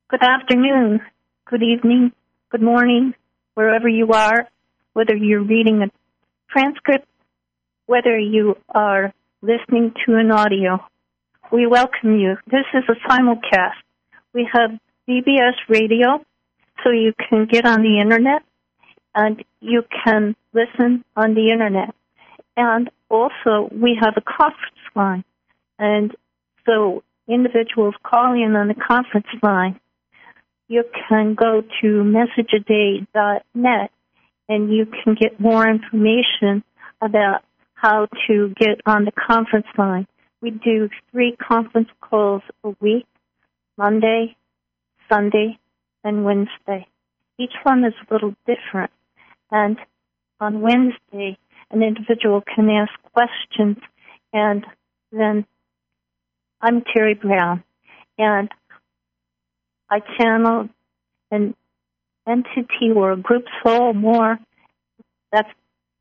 Good afternoon, good evening, good morning, wherever you are, whether you're reading a transcript, whether you are listening to an audio. We welcome you. This is a simulcast. We have BBS Radio, so you can get on the Internet, and you can listen on the Internet. And also, we have a conference line, and so individuals call in on the conference line. You can go to messageaday.net and you can get more information about how to get on the conference line. We do 3 conference calls a week, Monday, Sunday, and Wednesday. Each one is a little different. And on Wednesday, an individual can ask questions, and then I'm Terry Brown, and I channel an entity or a group soul more. That's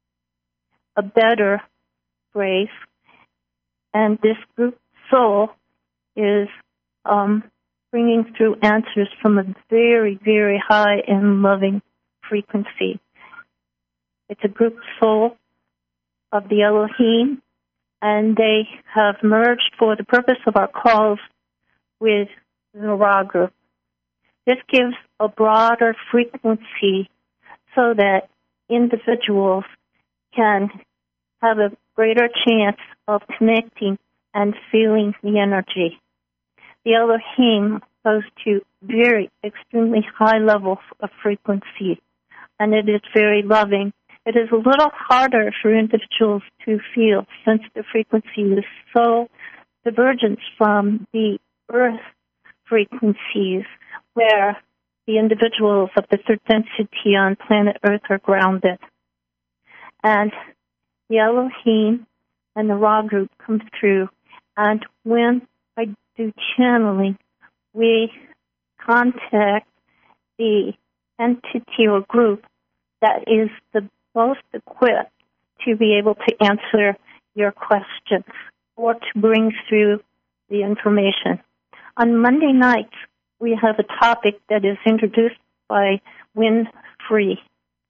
a better phrase. And this group soul is bringing through answers from a very, very high and loving frequency. It's a group soul of the Elohim, and they have merged for the purpose of our calls with the Ra group. This gives a broader frequency so that individuals can have a greater chance of connecting and feeling the energy. The Elohim goes to very extremely high levels of frequency, and it is very loving. It is a little harder for individuals to feel since the frequency is so divergent from the earth frequencies, where the individuals of the third density on planet Earth are grounded. And the Elohim and the Ra group come through, and when I do channeling, we contact the entity or group that is the most equipped to be able to answer your questions or to bring through the information. On Monday nights, we have a topic that is introduced by Win Free.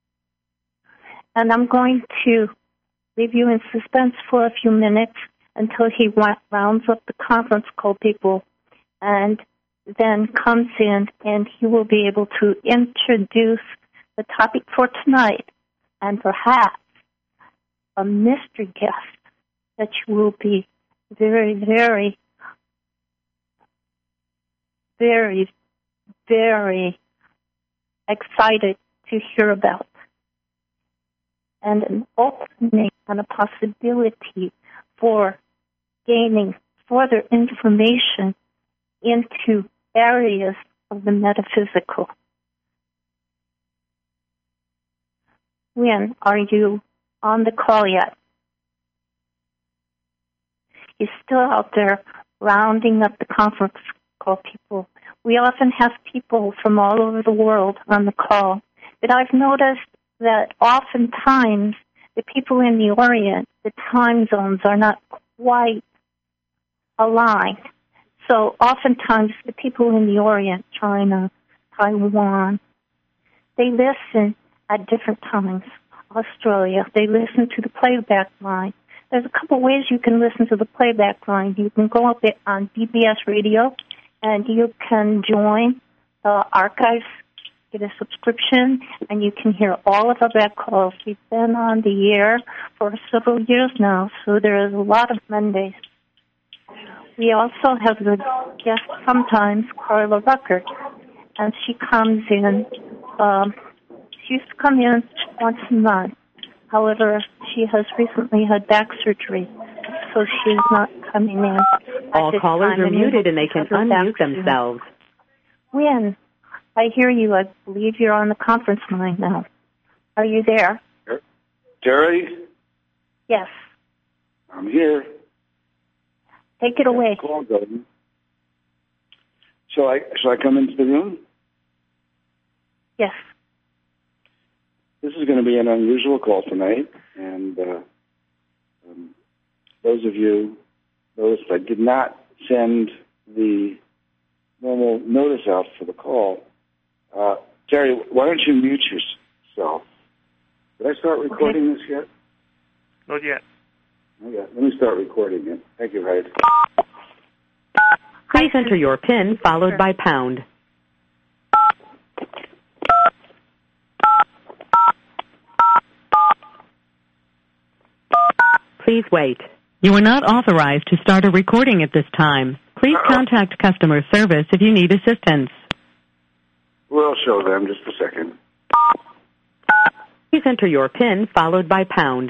And I'm going to leave you in suspense for a few minutes until he rounds up the conference call people and then comes in, and he will be able to introduce the topic for tonight and perhaps a mystery guest that you will be very, very, very, very excited to hear about, and an opening and a possibility for gaining further information into areas of the metaphysical. When are you on the call yet? He's still out there rounding up the conference call people. We often have people from all over the world on the call, but I've noticed that oftentimes the people in the Orient, the time zones are not quite aligned. So oftentimes the people in the Orient, China, Taiwan, they listen at different times. Australia, they listen to the playback line. There's a couple ways you can listen to the playback line. You can go up on BBS Radio, and you can join the archives, get a subscription, and you can hear all of our back calls. We've been on the air for several years now, so there is a lot of Mondays. We also have the guest sometimes, Carla Rucker, and she comes in. She used to come in once a month. However, she has recently had back surgery, so she's not coming in. All callers are muted and they can unmute themselves. Wynn, I hear you. I believe you're on the conference line now. Are you there? Terry? Yes. I'm here. Take it away. Shall I come into the room? Yes. This is going to be an unusual call tonight, and those of you noticed I did not send the normal notice out for the call. Terry, why don't you mute yourself? Did I start recording this yet? Not yet. Okay, let me start recording it. Thank you, Hyde. Please enter your PIN followed by pound. Please wait. You are not authorized to start a recording at this time. Please contact customer service if you need assistance. We'll show them just a second. Please enter your PIN followed by pound.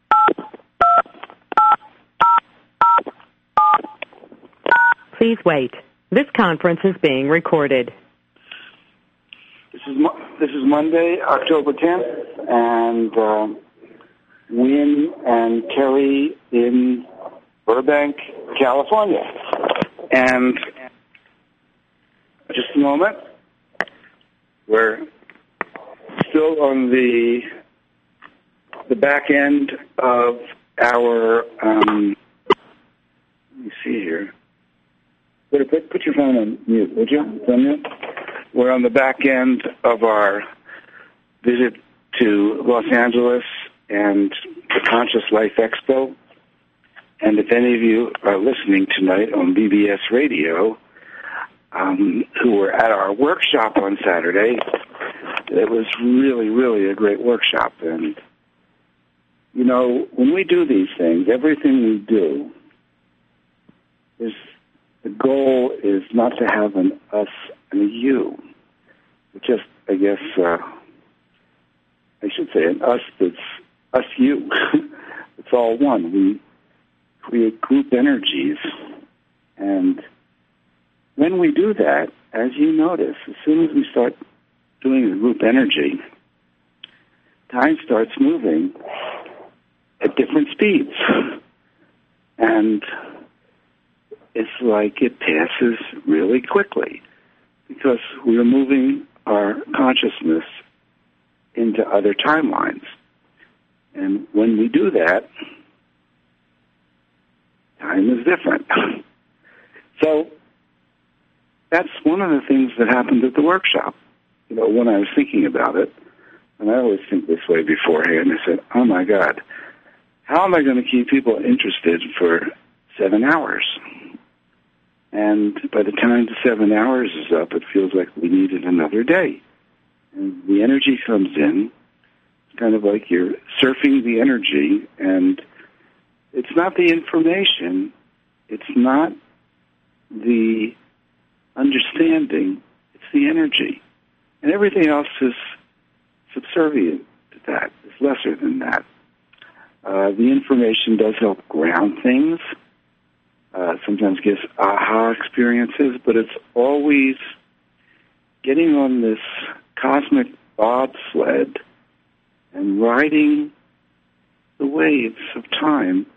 Please wait. This conference is being recorded. This is Monday, October 10th, and Wynn and Terry in Burbank, California. And just a moment. We're still on the back end of our, let me see here. Put your phone on mute, would you? It's on mute. We're on the back end of our visit to Los Angeles and the Conscious Life Expo. And if any of you are listening tonight on BBS Radio, who were at our workshop on Saturday, it was really, really a great workshop. And, you know, when we do these things, everything we do is, the goal is not to have an us and a you. It's just, I guess, I should say an us that's us-you. It's all one. We create group energies. And when we do that, as you notice, as soon as we start doing the group energy, time starts moving at different speeds. And it's like it passes really quickly because we are moving our consciousness into other timelines. And when we do that, time is different. So that's one of the things that happened at the workshop. You know, when I was thinking about it, and I always think this way beforehand, I said, oh my God, how am I going to keep people interested for 7 hours? And by the time the 7 hours is up, it feels like we needed another day. And the energy comes in. It's kind of like you're surfing the energy, and it's not the information. It's not the understanding. It's the energy. And everything else is subservient to that. It's lesser than that. The information does help ground things. Sometimes gives aha experiences, but it's always getting on this cosmic bobsled and riding the waves of time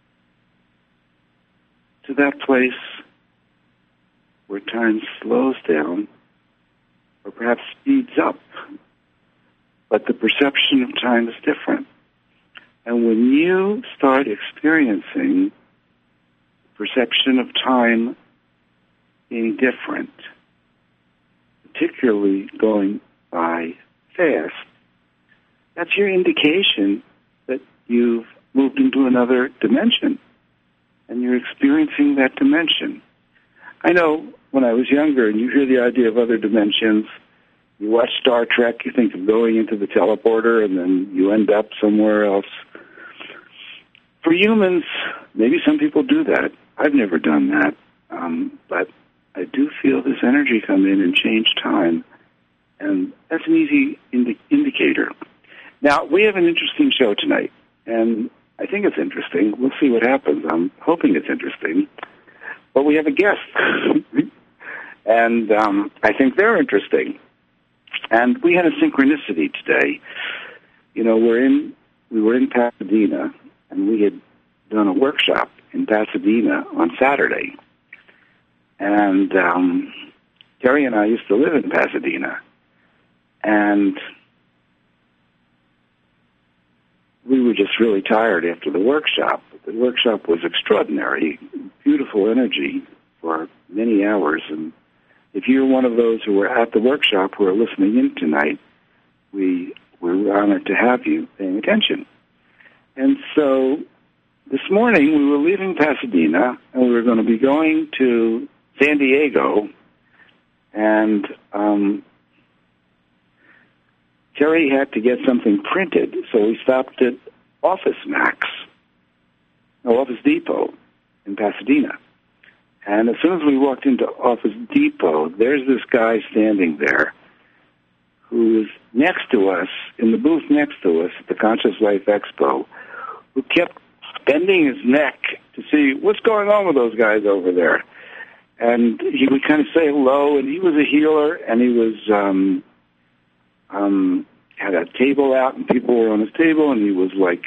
to that place where time slows down or perhaps speeds up, but the perception of time is different. And when you start experiencing perception of time being different, particularly going by fast, that's your indication that you've moved into another dimension and you're experiencing that dimension. I know when I was younger and you hear the idea of other dimensions, you watch Star Trek, you think of going into the teleporter and then you end up somewhere else. For humans, maybe some people do that. I've never done that, but I do feel this energy come in and change time, and that's an easy indicator. Now, we have an interesting show tonight, and I think it's interesting. We'll see what happens. I'm hoping it's interesting. But we have a guest, and I think they're interesting. And we had a synchronicity today. You know, we were in Pasadena, and we had done a workshop in Pasadena on Saturday. And Terry and I used to live in Pasadena. And we were just really tired after the workshop. The workshop was extraordinary, beautiful energy for many hours. And if you're one of those who were at the workshop who are listening in tonight, we're honored to have you paying attention. And so this morning we were leaving Pasadena, and we were going to be going to San Diego, and Terry had to get something printed, so we stopped at Office Depot in Pasadena. And as soon as we walked into Office Depot, there's this guy standing there who was next to us, in the booth next to us at the Conscious Life Expo, who kept bending his neck to see what's going on with those guys over there. And he would kind of say hello, and he was a healer, and he was had a table out, and people were on his table, and he was like,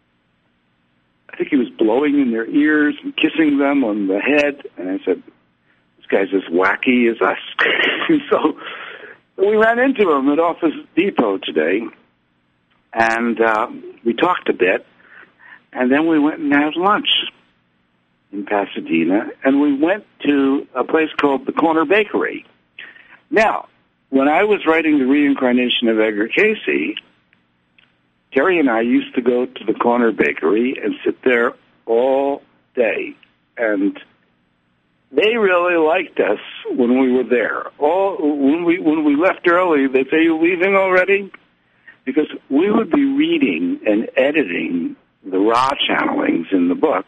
I think he was blowing in their ears and kissing them on the head. And I said, this guy's as wacky as us. So we ran into him at Office Depot today, and we talked a bit, and then we went and had lunch in Pasadena, and we went to a place called the Corner Bakery. Now, when I was writing The Reincarnation of Edgar Cayce, Terry and I used to go to the Corner Bakery and sit there all day, and they really liked us when we were there. When we left early, they'd say, "You leaving already?" Because we would be reading and editing the Ra channelings in the book,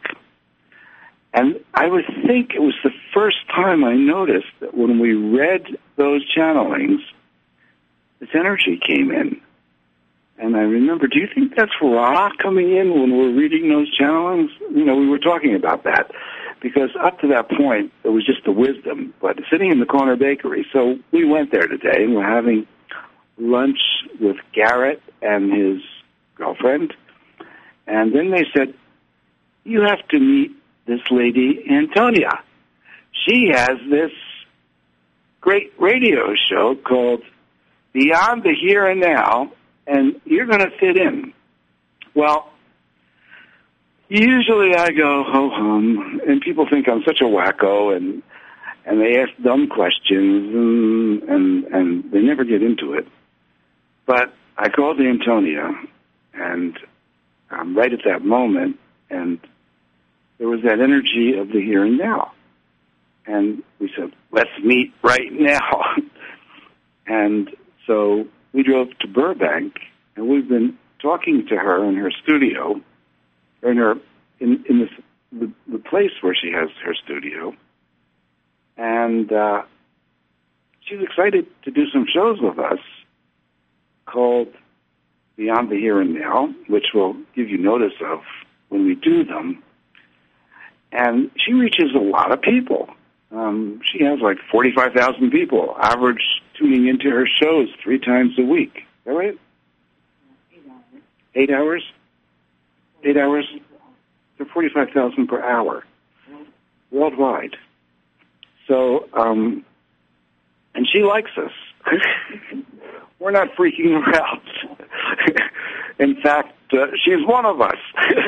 and I would think it was the first time I noticed that when we read those channelings, this energy came in. And I remember, do you think that's Ra coming in when we're reading those channelings? You know, we were talking about that. Because up to that point, it was just the wisdom. But sitting in the Corner Bakery, so we went there today, and we're having lunch with Garrett and his girlfriend. And then they said, you have to meet this lady, Antonia. She has this great radio show called Beyond the Here and Now, and you're going to fit in. Well, usually I go ho-hum, and people think I'm such a wacko, and they ask dumb questions, and they never get into it. But I called Antonia, and right at that moment, and there was that energy of the here and now. And we said, let's meet right now. And so we drove to Burbank, and we've been talking to her in her studio, in the place where she has her studio, and she's excited to do some shows with us called Beyond the Here and Now, which we'll give you notice of when we do them. And she reaches a lot of people. She has like 45,000 people average tuning into her shows 3 times a week. Is that right? 8 hours? 8 hours? They're 45,000 per hour worldwide. So, and she likes us. We're not freaking her out. In fact, she's one of us.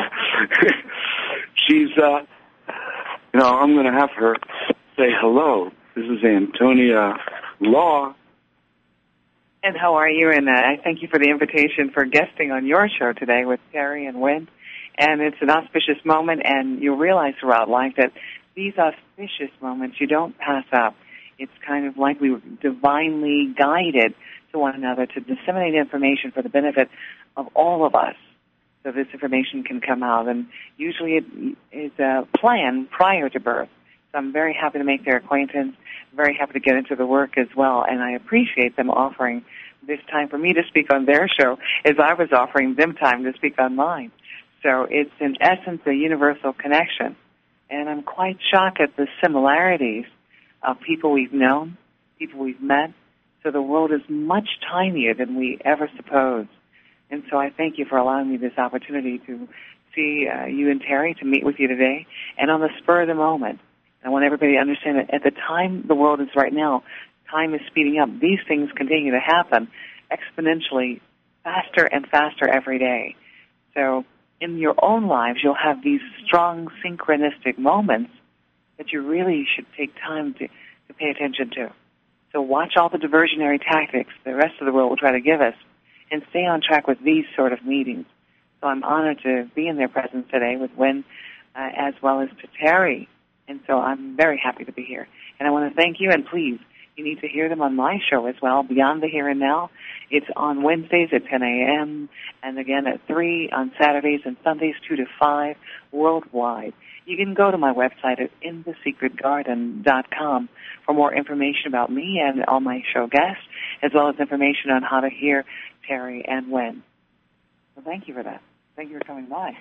She's, I'm going to have her say hello. This is Antonia Law. And how are you? And I thank you for the invitation for guesting on your show today with Terry and Wynn. And it's an auspicious moment, and you'll realize throughout life that these auspicious moments you don't pass up. It's kind of like we were divinely guided to one another to disseminate information for the benefit of all of us, so this information can come out. And usually it is a plan prior to birth. So I'm very happy to make their acquaintance, very happy to get into the work as well, and I appreciate them offering this time for me to speak on their show as I was offering them time to speak on mine. So it's, in essence, a universal connection. And I'm quite shocked at the similarities of people we've known, people we've met. So the world is much tinier than we ever supposed. And so I thank you for allowing me this opportunity to see you and Terry, to meet with you today. And on the spur of the moment, I want everybody to understand that at the time the world is right now, time is speeding up. These things continue to happen exponentially faster and faster every day. So in your own lives, you'll have these strong synchronistic moments that you really should take time to pay attention to. So watch all the diversionary tactics the rest of the world will try to give us and stay on track with these sort of meetings. So I'm honored to be in their presence today with Wen as well as to Terry. And so I'm very happy to be here. And I want to thank you, and please, you need to hear them on my show as well, Beyond the Here and Now. It's on Wednesdays at 10 a.m. and again at 3 on Saturdays and Sundays, 2 to 5, worldwide. You can go to my website at InTheSecretGarden.com for more information about me and all my show guests, as well as information on how to hear Terry and Wen. So thank you for that. Thank you for coming by.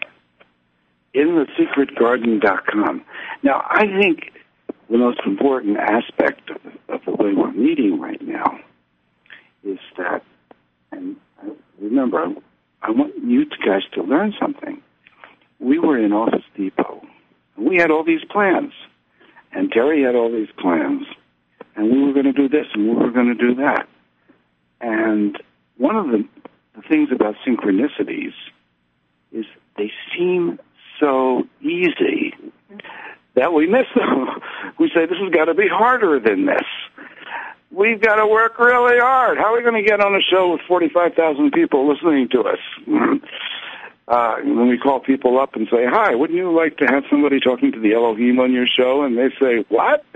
InTheSecretGarden.com. Now, I think the most important aspect of the way we're meeting right now is that, and remember, I want you guys to learn something. We were in Office Depot, and we had all these plans, and Terry had all these plans, and we were going to do this, and we were going to do that. And one of the things about synchronicities is they seem so easy that we miss them. We say, this has got to be harder than this. We've got to work really hard. How are we going to get on a show with 45,000 people listening to us? When we call people up and say, hi, wouldn't you like to have somebody talking to the Elohim on your show? And they say, what?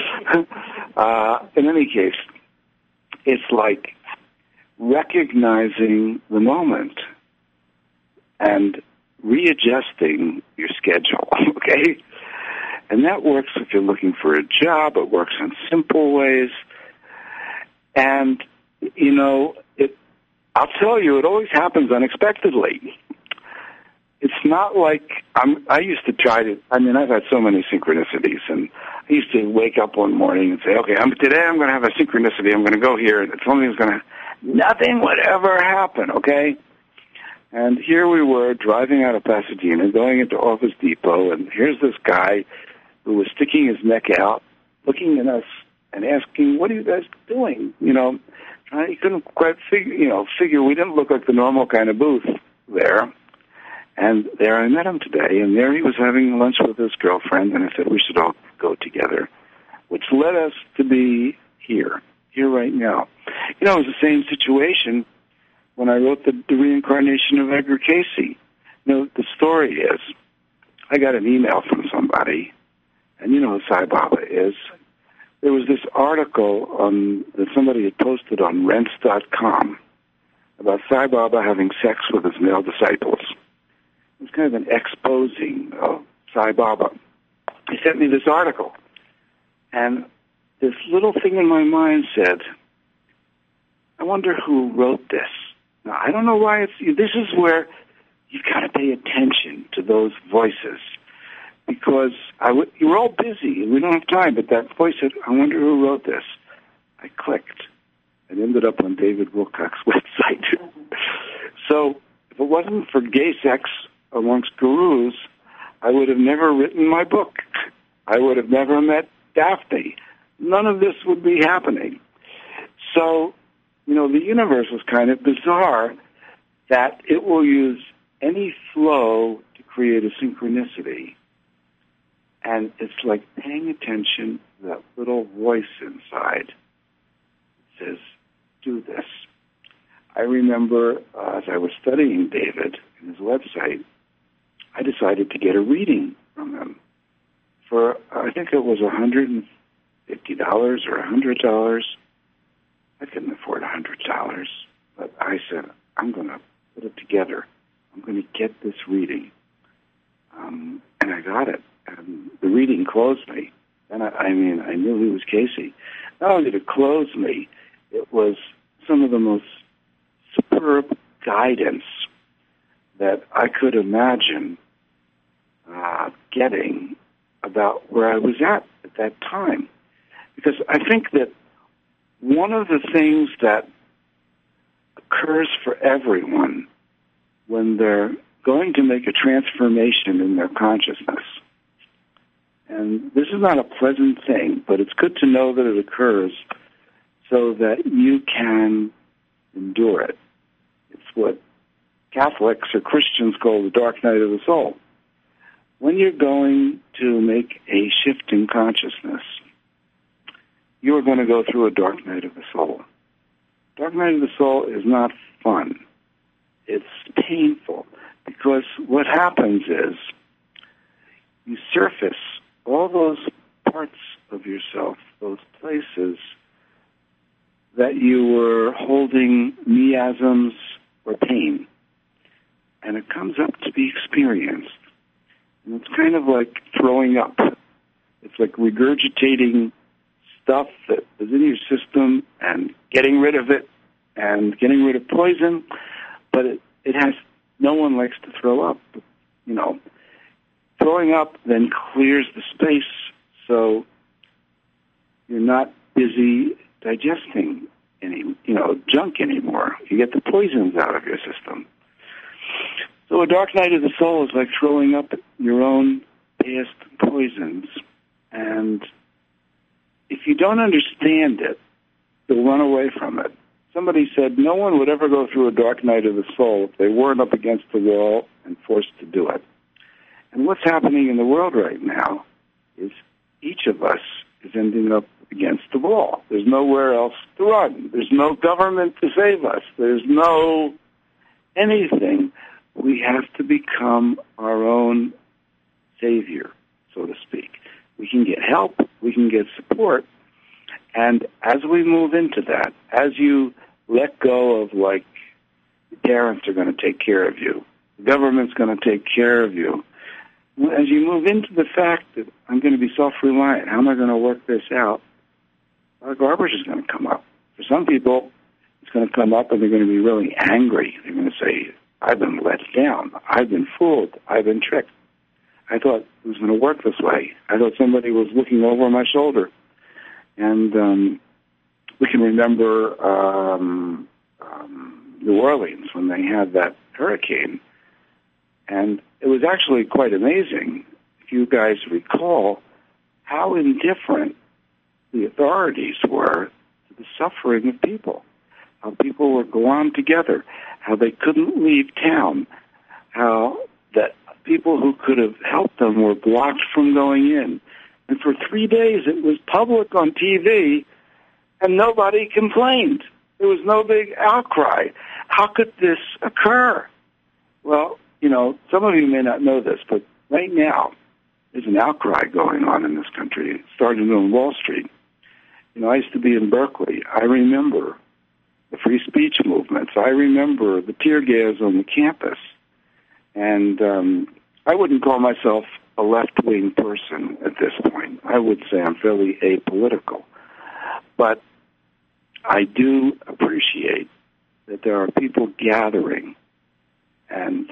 In any case, it's like recognizing the moment and readjusting your schedule, okay? And that works if you're looking for a job. It works in simple ways. And, you know, I'll tell you, it always happens unexpectedly. It's not like I used to try to, I've had so many synchronicities, and I used to wake up one morning and say, okay, today I'm going to have a synchronicity. I'm going to go here, and nothing would ever happen, okay? And here we were driving out of Pasadena, going into Office Depot, and here's this guy who was sticking his neck out, looking at us and asking, what are you guys doing? You know, he couldn't quite figure we didn't look like the normal kind of booth there. And there I met him today, and there he was having lunch with his girlfriend, and I said we should all go together, which led us to be here right now. You know, it was the same situation when I wrote the reincarnation of Edgar Cayce. You know, the story is, I got an email from somebody, and you know who Sai Baba is. There was this article that somebody had posted on Rense.com about Sai Baba having sex with his male disciples. It was kind of an exposing of Sai Baba. He sent me this article, and this little thing in my mind said, I wonder who wrote this. Now, I don't know why this is where you've got to pay attention to those voices, because you were all busy and we don't have time, but that voice said, I wonder who wrote this. I clicked and ended up on David Wilcock's website. So if it wasn't for gay sex amongst gurus, I would have never written my book. I would have never met Daphne. None of this would be happening. So, you know, the universe is kind of bizarre that it will use any flow to create a synchronicity. And it's like paying attention to that little voice inside that says, do this. I remember as I was studying David and his website, I decided to get a reading from him for, I think it was $150 or $100. I couldn't afford $100, but I said, I'm going to put it together. I'm going to get this reading. And I got it. And the reading closed me. And I knew he was Cayce. Not only did it close me, it was some of the most superb guidance that I could imagine getting about where I was at that time. Because I think that one of the things that occurs for everyone when they're going to make a transformation in their consciousness, and this is not a pleasant thing, but it's good to know that it occurs so that you can endure it. It's what Catholics or Christians call the dark night of the soul. When you're going to make a shift in consciousness, you are going to go through a dark night of the soul. Dark night of the soul is not fun. It's painful because what happens is you surface all those parts of yourself, those places that you were holding miasms or pain, and it comes up to be experienced. And it's kind of like throwing up. It's like regurgitating stuff that is in your system and getting rid of it and getting rid of poison, but it has, no one likes to throw up. You know, throwing up then clears the space so you're not busy digesting any, junk anymore. You get the poisons out of your system. So a dark night of the soul is like throwing up your own past poisons. And if you don't understand it, you'll run away from it. Somebody said no one would ever go through a dark night of the soul if they weren't up against the wall and forced to do it. And what's happening in the world right now is each of us is ending up against the wall. There's nowhere else to run. There's no government to save us. There's no anything. We have to become our own savior, so to speak. We can get help. We can get support. And as we move into that, as you let go of, like, your parents are going to take care of you, the government's going to take care of you, as you move into the fact that I'm going to be self-reliant, how am I going to work this out? Our garbage is going to come up. For some people, it's going to come up and they're going to be really angry. They're going to say, I've been let down. I've been fooled. I've been tricked. I thought it was going to work this way. I thought somebody was looking over my shoulder. And we can remember New Orleans when they had that hurricane. And it was actually quite amazing, if you guys recall, how indifferent the authorities were to the suffering of people, how people were glommed together, how they couldn't leave town, how that people who could have helped them were blocked from going in. And for 3 days it was public on TV, and nobody complained. There was no big outcry. How could this occur? Well, some of you may not know this, but right now there's an outcry going on in this country. It started on Wall Street. I used to be in Berkeley. I remember the free speech movements. I remember the tear gas on the campus. And I wouldn't call myself a left-wing person at this point. I would say I'm fairly apolitical. But I do appreciate that there are people gathering and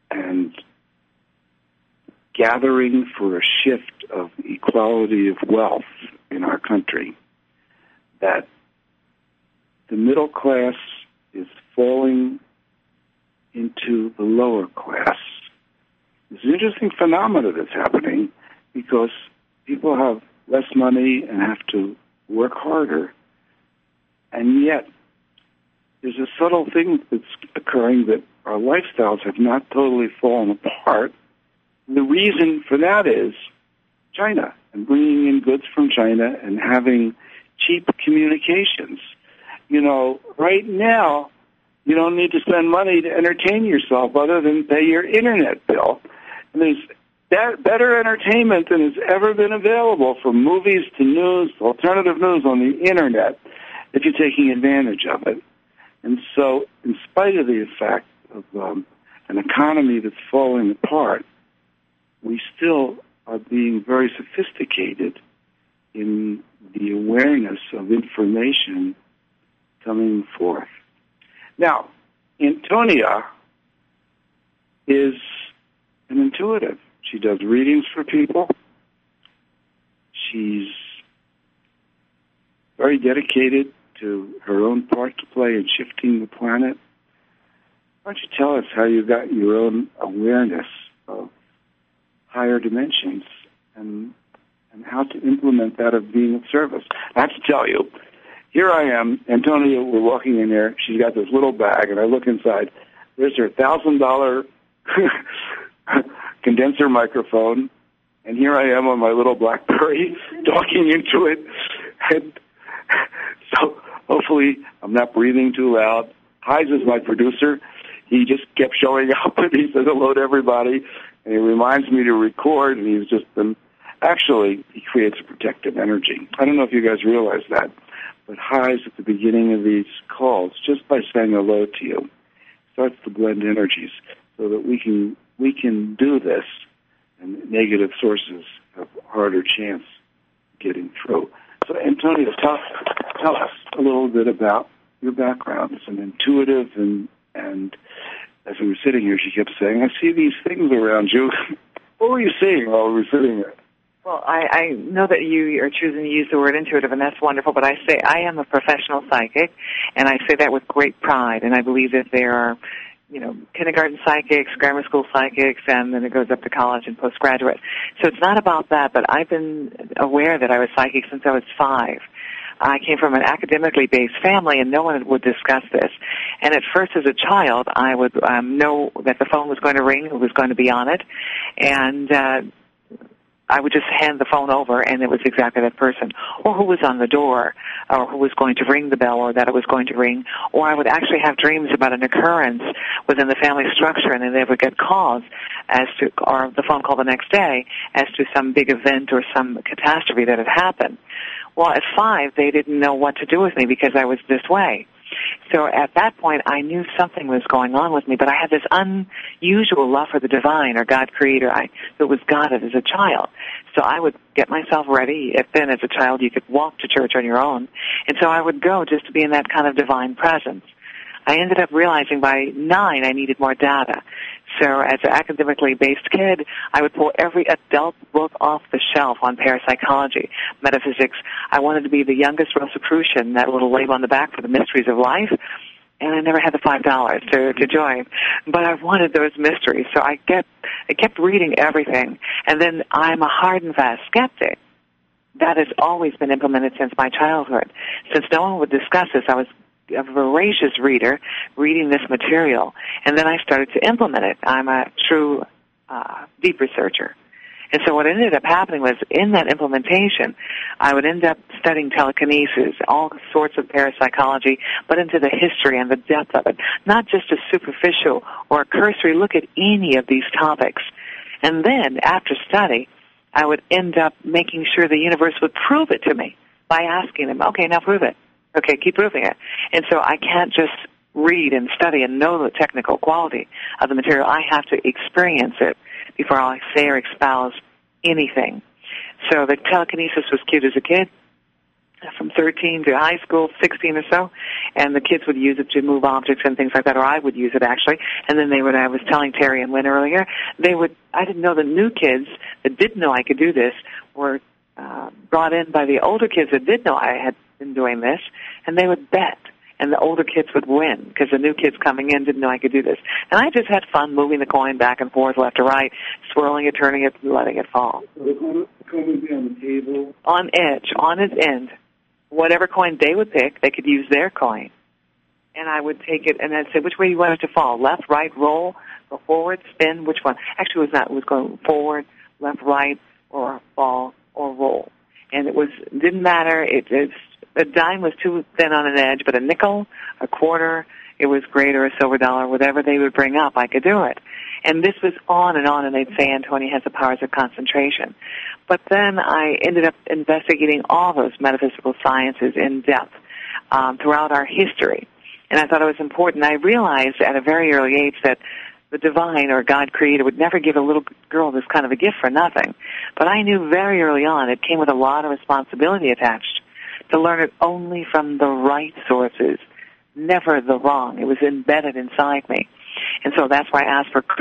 gathering for a shift of equality of wealth in our country, that the middle class is falling into the lower class. It's an interesting phenomenon that's happening because people have less money and have to work harder, and yet there's a subtle thing that's occurring that our lifestyles have not totally fallen apart. The reason for that is China and bringing in goods from China and having cheap communications. Right now, you don't need to spend money to entertain yourself other than pay your internet bill. And there's better entertainment than has ever been available, from movies to news, alternative news on the internet, if you're taking advantage of it. And so, in spite of the fact of an economy that's falling apart, we still are being very sophisticated in the awareness of information coming forth. Now, Antonia is an intuitive. She does readings for people. She's very dedicated to her own part to play in shifting the planet. Why don't you tell us how you got your own awareness of higher dimensions and how to implement that of being of service? I have to tell you, here I am, Antonia, we're walking in there. She's got this little bag, and I look inside. There's her $1,000 condenser microphone, and here I am on my little BlackBerry talking into it. And hopefully I'm not breathing too loud. Heise is my producer. He just kept showing up, and he said hello to everybody, and he reminds me to record, and he's just been, actually, he creates a protective energy. I don't know if you guys realize that, but Heise at the beginning of these calls, just by saying hello to you, starts to blend energies so that we can do this, and negative sources have a harder chance getting through. So, Antonia, tell us a little bit about your background as an intuitive, and as we were sitting here, she kept saying, I see these things around you. What were you seeing while we were sitting there? Well, I know that you are choosing to use the word intuitive, and that's wonderful, but I say I am a professional psychic, and I say that with great pride, and I believe that there are, kindergarten psychics, grammar school psychics, and then it goes up to college and postgraduate. So it's not about that, but I've been aware that I was psychic since I was 5. I came from an academically based family, and no one would discuss this. And at first, as a child, I would know that the phone was going to ring, who was going to be on it, and I would just hand the phone over, and it was exactly that person, or who was on the door, or who was going to ring the bell, or that it was going to ring. Or I would actually have dreams about an occurrence within the family structure, and then they would get calls or the phone call the next day as to some big event or some catastrophe that had happened. Well, at 5, they didn't know what to do with me because I was this way. So at that point, I knew something was going on with me, but I had this unusual love for the divine or God creator. It was God as a child. So I would get myself ready. If then as a child you could walk to church on your own. And so I would go just to be in that kind of divine presence. I ended up realizing by 9 I needed more data. So as an academically based kid, I would pull every adult book off the shelf on parapsychology, metaphysics. I wanted to be the youngest Rosicrucian, that little label on the back for the mysteries of life. And I never had the $5 to join. But I wanted those mysteries. So I kept reading everything. And then I'm a hard and fast skeptic. That has always been implemented since my childhood. Since no one would discuss this, I was a voracious reader reading this material, and then I started to implement it. I'm a true deep researcher. And so what ended up happening was in that implementation, I would end up studying telekinesis, all sorts of parapsychology, but into the history and the depth of it, not just a superficial or a cursory look at any of these topics. And then after study, I would end up making sure the universe would prove it to me by asking them, okay, now prove it. Okay, keep proving it. And so I can't just read and study and know the technical quality of the material. I have to experience it before I say or espouse anything. So the telekinesis was cute as a kid, from 13 to high school, 16 or so, and the kids would use it to move objects and things like that, or I would use it actually. And then I was telling Terry and Lynn earlier, I didn't know the new kids that didn't know I could do this were brought in by the older kids that did know I had been doing this, and they would bet, and the older kids would win because the new kids coming in didn't know I could do this. And I just had fun moving the coin back and forth, left to right, swirling it, turning it, and letting it fall. So the coin would be on the table? On edge, on its end. Whatever coin they would pick, they could use their coin. And I would take it, and I'd say, which way do you want it to fall? Left, right, roll, go forward, spin, which one? Actually, it was not. It was going forward, left, right, or fall, or roll. And it didn't matter. A dime was too thin on an edge, but a nickel, a quarter, it was great, or a silver dollar, whatever they would bring up, I could do it. And this was on, and they'd say Antonia has the powers of concentration. But then I ended up investigating all those metaphysical sciences in depth throughout our history. And I thought it was important. I realized at a very early age that the divine or God creator would never give a little girl this kind of a gift for nothing. But I knew very early on it came with a lot of responsibility attached to learn it only from the right sources, never the wrong. It was embedded inside me. And so that's why I asked for,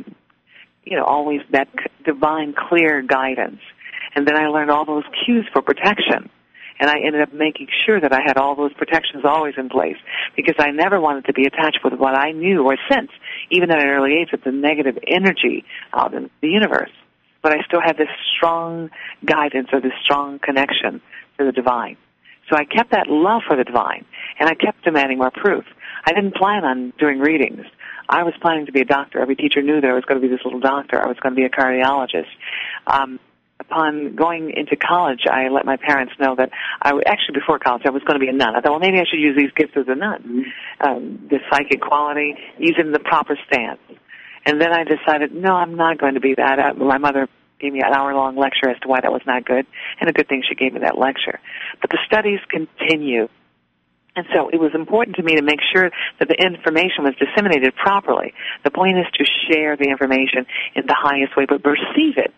always that divine clear guidance. And then I learned all those cues for protection. And I ended up making sure that I had all those protections always in place because I never wanted to be attached with what I knew or sensed, even at an early age, with the negative energy out in the universe. But I still had this strong guidance or this strong connection to the divine. So I kept that love for the divine, and I kept demanding more proof. I didn't plan on doing readings. I was planning to be a doctor. Every teacher knew that I was going to be this little doctor. I was going to be a cardiologist. upon going into college, I let my parents know that actually before college I was going to be a nun. I thought, well, maybe I should use these gifts as a nun, the psychic quality, use it in the proper stance. And then I decided, no, I'm not going to be that. My mother gave me an hour-long lecture as to why that was not good, and a good thing she gave me that lecture. But the studies continue. And so it was important to me to make sure that the information was disseminated properly. The point is to share the information in the highest way, but receive it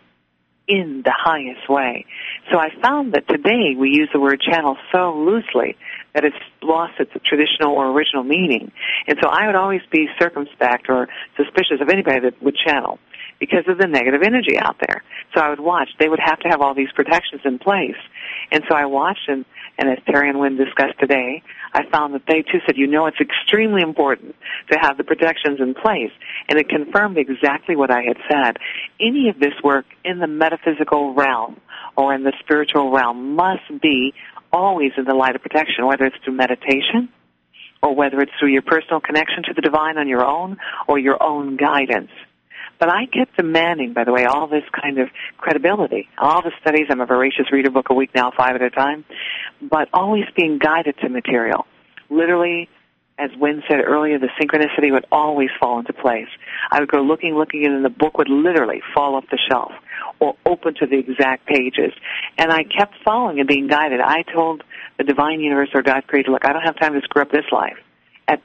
in the highest way. So I found that today we use the word channel so loosely that it's lost its traditional or original meaning. And so I would always be circumspect or suspicious of anybody that would channel because of the negative energy out there. So I would watch. They would have to have all these protections in place. And so I watched, and as Terry and Wynn discussed today, I found that they too said, it's extremely important to have the protections in place. And it confirmed exactly what I had said. Any of this work in the metaphysical realm or in the spiritual realm must be always in the light of protection, whether it's through meditation or whether it's through your personal connection to the divine on your own or your own guidance. But I kept demanding, by the way, all this kind of credibility. All the studies, I'm a voracious reader, book a week now, 5 at a time, but always being guided to material. Literally, as Wynn said earlier, the synchronicity would always fall into place. I would go looking, and the book would literally fall off the shelf or open to the exact pages. And I kept following and being guided. I told the divine universe or God creator, look, I don't have time to screw up this life. At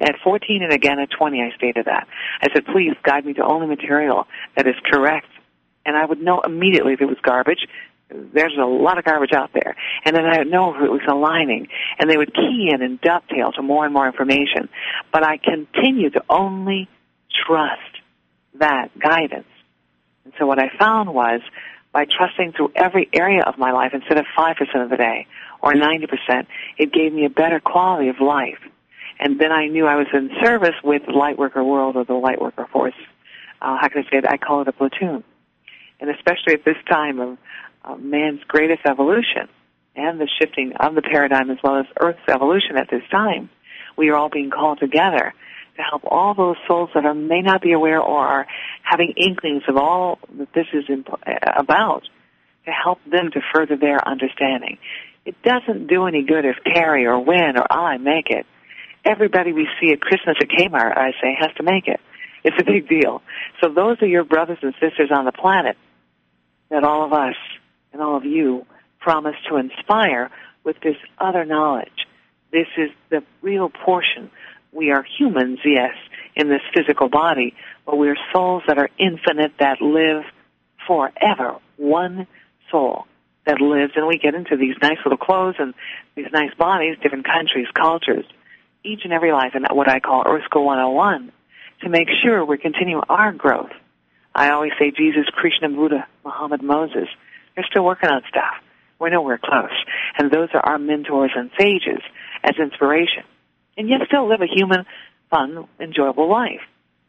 14 and again at 20, I stated that. I said, please guide me to only material that is correct. And I would know immediately if it was garbage. There's a lot of garbage out there. And then I would know if it was aligning. And they would key in and dovetail to more and more information. But I continued to only trust that guidance. And so what I found was, by trusting through every area of my life instead of 5% of the day or 90%, it gave me a better quality of life. And then I knew I was in service with the Lightworker world or the Lightworker force. How can I say it? I call it a platoon. And especially at this time of man's greatest evolution and the shifting of the paradigm as well as Earth's evolution at this time, we are all being called together to help all those souls that may not be aware or are having inklings of all that this is about, to help them to further their understanding. It doesn't do any good if Terry or Wynn or I make it. Everybody we see at Christmas at Kmart, I say, has to make it. It's a big deal. So those are your brothers and sisters on the planet that all of us and all of you promise to inspire with this other knowledge. This is the real portion. We are humans, yes, in this physical body, but we are souls that are infinite, that live forever. One soul that lives, and we get into these nice little clothes and these nice bodies, different countries, cultures, each and every life in what I call Earth School 101, to make sure we're continuing our growth. I always say Jesus, Krishna, Buddha, Muhammad, Moses, they're still working on stuff. We're nowhere close. And those are our mentors and sages as inspiration. And yet still live a human, fun, enjoyable life,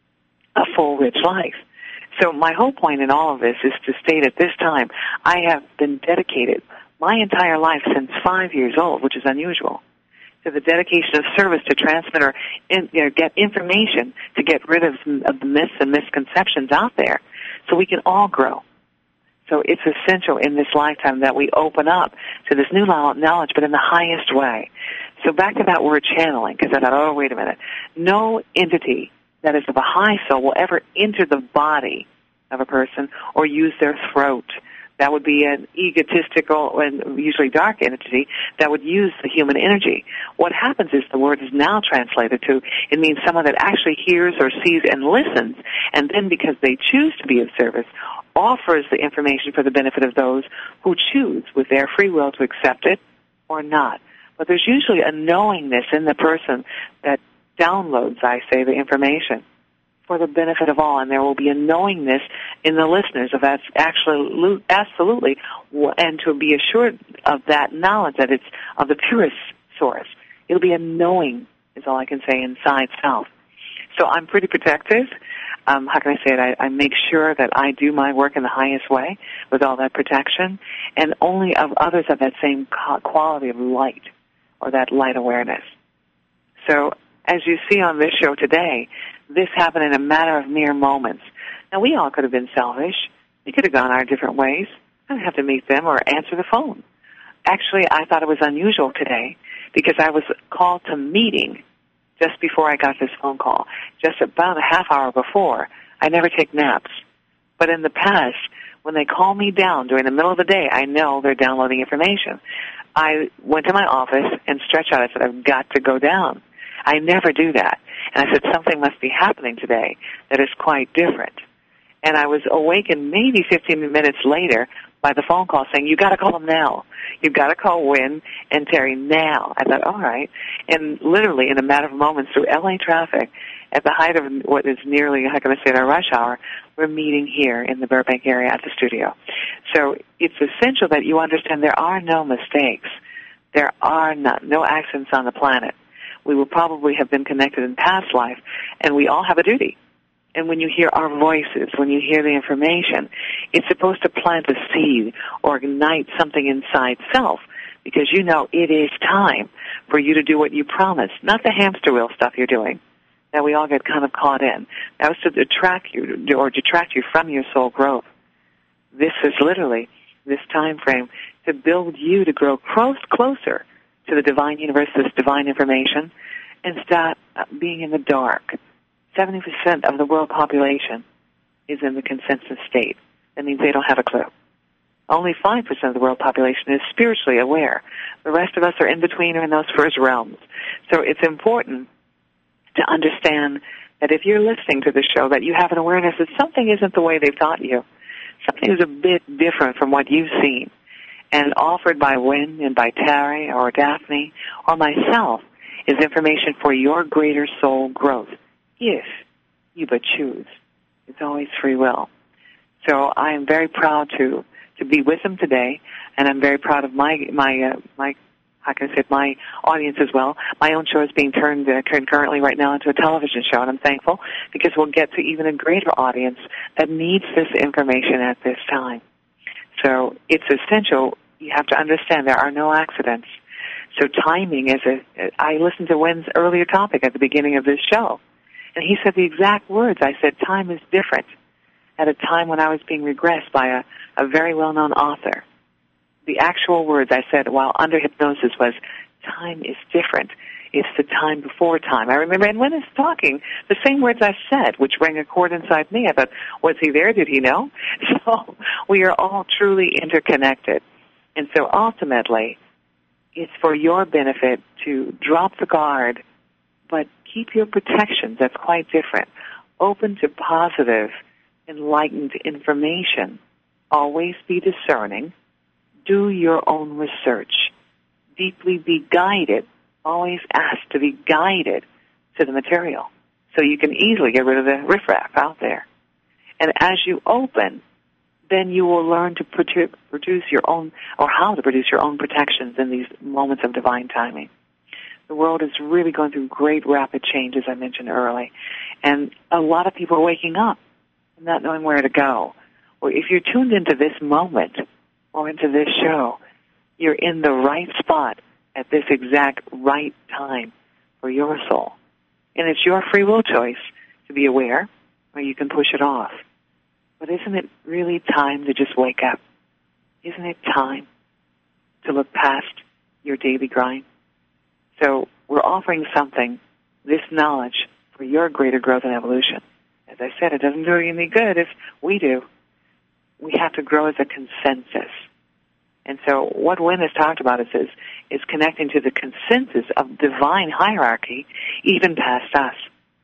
a full, rich life. So my whole point in all of this is to state at this time, I have been dedicated my entire life since 5 years old, which is unusual, to the dedication of service to transmit or get information to get rid of the myths and misconceptions out there so we can all grow. So it's essential in this lifetime that we open up to this new knowledge, but in the highest way. So back to that word channeling, because I thought, oh, wait a minute. No entity that is of a high soul will ever enter the body of a person or use their throat. That would be an egotistical and usually dark entity that would use the human energy. What happens is the word is now translated to, it means someone that actually hears or sees and listens, and then because they choose to be of service, offers the information for the benefit of those who choose with their free will to accept it or not. But there's usually a knowingness in the person that downloads, I say, the information for the benefit of all, and there will be a knowingness in the listeners of that absolutely, and to be assured of that knowledge that it's of the purest source. It'll be a knowing, is all I can say, inside self. So I'm pretty protective. How can I say it? I make sure that I do my work in the highest way with all that protection, and only of others of that same quality of light or that light awareness. So as you see on this show today, this happened in a matter of mere moments. Now, we all could have been selfish. We could have gone our different ways. I don't have to meet them or answer the phone. Actually, I thought it was unusual today because I was called to meeting just before I got this phone call, just about a half hour before. I never take naps. But in the past, when they call me down during the middle of the day, I know they're downloading information. I went to my office and stretched out. I said, I've got to go down. I never do that. And I said, something must be happening today that is quite different. And I was awakened maybe 15 minutes later by the phone call saying, you got to call them now. You've got to call Wynn and Terry now. I thought, all right. And literally in a matter of moments through LA traffic, at the height of what is nearly, how can I say it, our rush hour, we're meeting here in the Burbank area at the studio. So it's essential that you understand there are no mistakes. There are no accidents on the planet. We will probably have been connected in past life, and we all have a duty. And when you hear our voices, when you hear the information, it's supposed to plant a seed or ignite something inside self, because you know it is time for you to do what you promised, not the hamster wheel stuff you're doing that we all get kind of caught in. That was to detract you from your soul growth. This is literally this time frame to build you to grow closer to the divine universe, this divine information, and stop being in the dark. 70% of the world population is in the consensus state. That means they don't have a clue. Only 5% of the world population is spiritually aware. The rest of us are in between or in those first realms. So it's important to understand that if you're listening to the show, that you have an awareness that something isn't the way they've taught you. Something is a bit different from what you've seen. And offered by Wynn and by Terry or Daphne or myself is information for your greater soul growth, if you but choose. It's always free will. So I am very proud to be with them today, and I'm very proud of my how can I say, my audience as well. My own show is being turned currently right now into a television show, and I'm thankful because we'll get to even a greater audience that needs this information at this time. So it's essential. You have to understand there are no accidents. So timing is I listened to Wynn's earlier topic at the beginning of this show, and he said the exact words. I said, time is different. At a time when I was being regressed by a very well-known author. The actual words I said while under hypnosis was, time is different. It's the time before time. I remember, and when he's talking, the same words I said, which rang a chord inside me. I thought, was he there? Did he know? So we are all truly interconnected. And so ultimately, it's for your benefit to drop the guard, but keep your protections. That's quite different. Open to positive, enlightened information. Always be discerning. Do your own research. Deeply be guided. Always ask to be guided to the material so you can easily get rid of the riffraff out there. And as you open, then you will learn to produce your own, or how to produce your own protections in these moments of divine timing. The world is really going through great rapid change, as I mentioned early. And a lot of people are waking up and not knowing where to go. Well, if you're tuned into this moment or into this show, you're in the right spot at this exact right time for your soul. And it's your free will choice to be aware, or you can push it off. But isn't it really time to just wake up? Isn't it time to look past your daily grind? So we're offering something, this knowledge, for your greater growth and evolution. As I said, it doesn't do you any good if we do. We have to grow as a consensus. And so what Wynn has talked about is connecting to the consensus of divine hierarchy, even past us.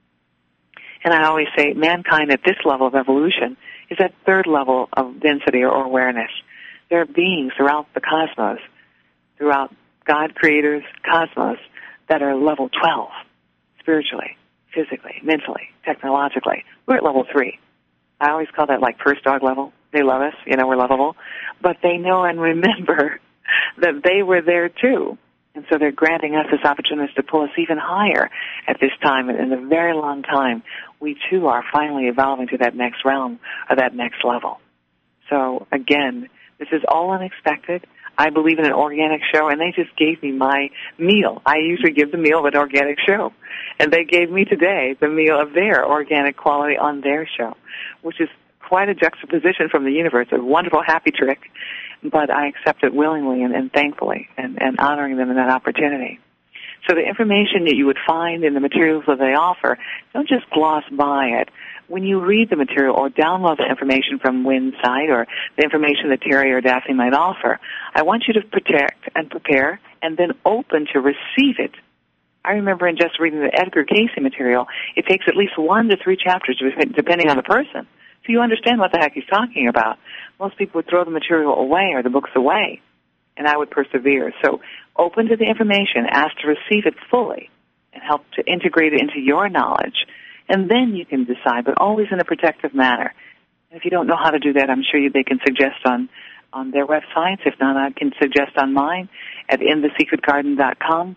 And I always say mankind at this level of evolution is at third level of density or awareness. There are beings throughout the cosmos, throughout God creator's cosmos, that are level 12, spiritually, physically, mentally, technologically. We're at level 3. I always call that like first dog level. They love us, we're lovable. But they know and remember that they were there too. And so they're granting us this opportunity to pull us even higher at this time. And in a very long time, we too are finally evolving to that next realm or that next level. So again, this is all unexpected. I believe in an organic show, and they just gave me my meal. I usually give the meal of an organic show. And they gave me today the meal of their organic quality on their show, which is quite a juxtaposition from the universe, a wonderful, happy trick, but I accept it willingly and thankfully and honoring them in that opportunity. So the information that you would find in the materials that they offer, don't just gloss by it. When you read the material or download the information from Wynn's site or the information that Terry or Daphne might offer, I want you to protect and prepare and then open to receive it. I remember in just reading the Edgar Cayce material, it takes at least 1 to 3 chapters, depending on the person, so you understand what the heck he's talking about. Most people would throw the material away or the books away, and I would persevere. So open to the information, ask to receive it fully, and help to integrate it into your knowledge. And then you can decide, but always in a protective manner. And if you don't know how to do that, I'm sure they can suggest on their websites. If not, I can suggest on mine at inthesecretgarden.com.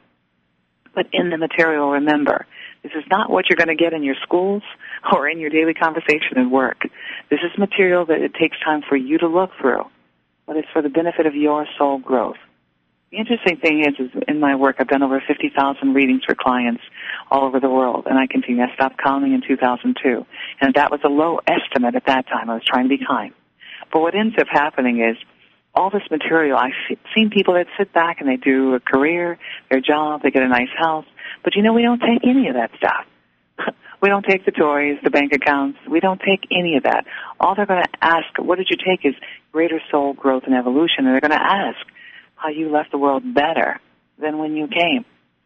But in the material, remember, this is not what you're going to get in your schools or in your daily conversation and work. This is material that it takes time for you to look through, but it's for the benefit of your soul growth. The interesting thing is in my work, I've done over 50,000 readings for clients all over the world, and I continue. I stopped counting in 2002, and that was a low estimate at that time. I was trying to be kind. But what ends up happening is all this material, I've seen people that sit back and they do a career, their job, they get a nice house, but we don't take any of that stuff. We don't take the toys, the bank accounts. We don't take any of that. All they're going to ask, what did you take, is greater soul growth and evolution, and they're going to ask how you left the world better than when you came.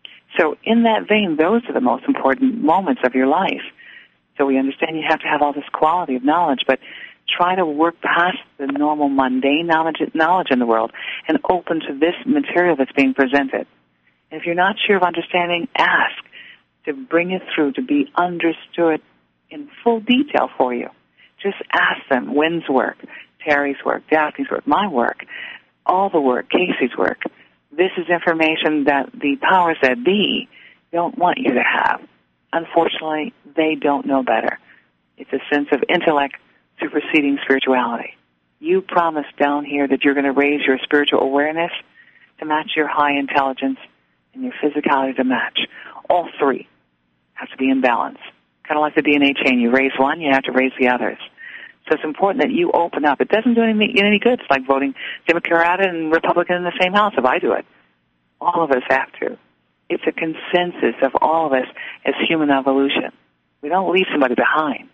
So in that vein, those are the most important moments of your life. So we understand you have to have all this quality of knowledge, but try to work past the normal mundane knowledge in the world and open to this material that's being presented. And if you're not sure of understanding, ask to bring it through to be understood in full detail for you. Just ask them. Wynn's work, Terry's work, Daphne's work, my work, all the work, Casey's work. This is information that the powers that be don't want you to have. Unfortunately, they don't know better. It's a sense of intellect superseding spirituality. You promised down here that you're going to raise your spiritual awareness to match your high intelligence and your physicality to match. All three have to be in balance. Kind of like the DNA chain. You raise one, you have to raise the others. So it's important that you open up. It doesn't do any good. It's like voting Democrat and Republican in the same house if I do it. All of us have to. It's a consensus of all of us as human evolution. We don't leave somebody behind.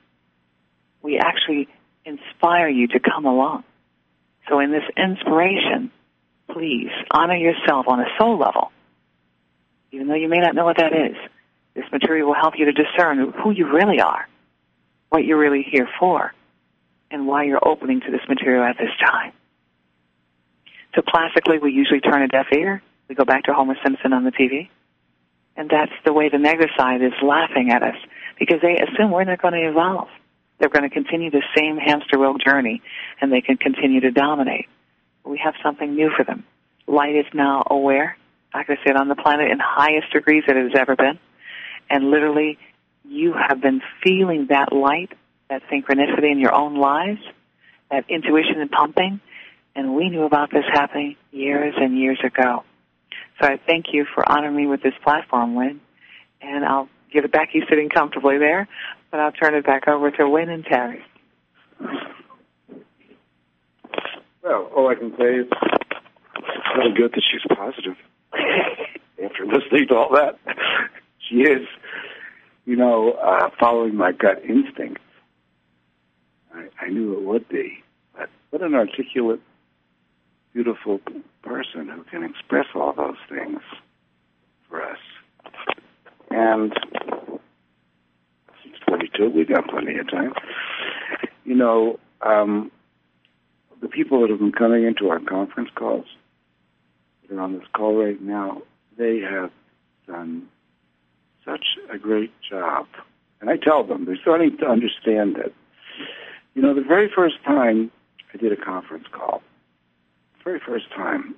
We actually inspire you to come along. So in this inspiration, please honor yourself on a soul level. Even though you may not know what that is, this material will help you to discern who you really are, what you're really here for, and why you're opening to this material at this time. So classically, we usually turn a deaf ear. We go back to Homer Simpson on the TV. And that's the way the negative side is laughing at us, because they assume we're not going to evolve. They're going to continue the same hamster wheel journey, and they can continue to dominate. We have something new for them. Light is now aware, like I said, on the planet in highest degrees that it has ever been. And literally, you have been feeling that light, that synchronicity in your own lives, that intuition and pumping, and we knew about this happening years and years ago. So I thank you for honoring me with this platform, Wynn, and I'll give it back. You sitting comfortably there, but I'll turn it back over to Wynn and Terry. Well, all I can say is it's really good that she's positive after listening to all that. She is, following my gut instincts. I knew it would be. But what an articulate, beautiful person who can express all those things for us. And she's 42. We've got plenty of time. The people that have been coming into our conference calls, that are on this call right now, they have done such a great job. And I tell them, they're starting to understand that. The very first time I did a conference call, the very first time,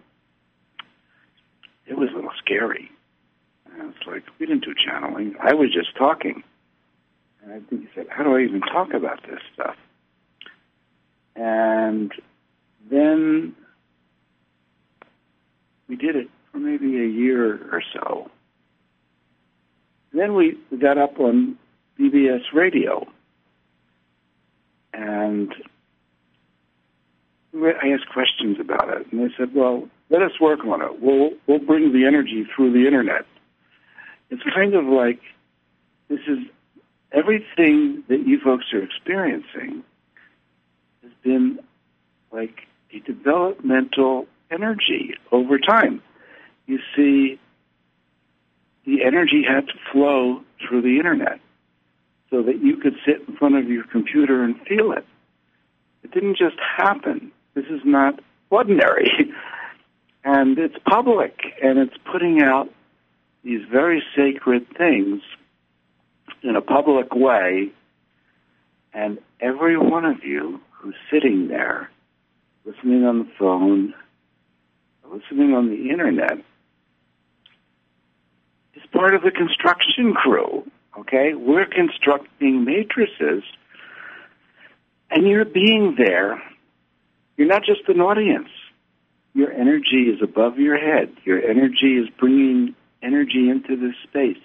it was a little scary. And it's like, we didn't do channeling. I was just talking. And I think he said, how do I even talk about this stuff? And then we did it for maybe a year or so. And then we got up on BBS radio. And And I asked questions about it, and they said, well, let us work on it. We'll bring the energy through the internet. It's kind of like this is everything that you folks are experiencing has been like a developmental energy over time. You see, the energy had to flow through the internet so that you could sit in front of your computer and feel it. It didn't just happen. This is not ordinary. And it's public, and it's putting out these very sacred things in a public way, and every one of you who's sitting there, listening on the phone, listening on the internet, is part of the construction crew, okay? We're constructing matrices, and you're being there. You're not just an audience. Your energy is above your head. Your energy is bringing energy into this space.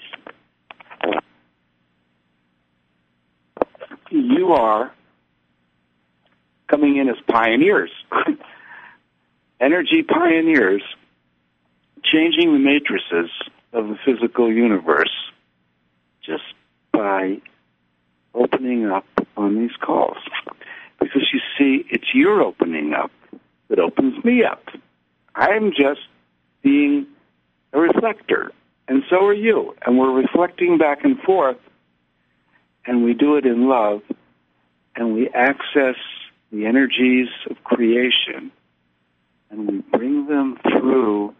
You are coming in as pioneers, energy pioneers, changing the matrices of the physical universe just by opening up on these calls. Because you see, it's your opening up that opens me up. I'm just being a reflector, and so are you. And we're reflecting back and forth, and we do it in love, and we access the energies of creation, and we bring them through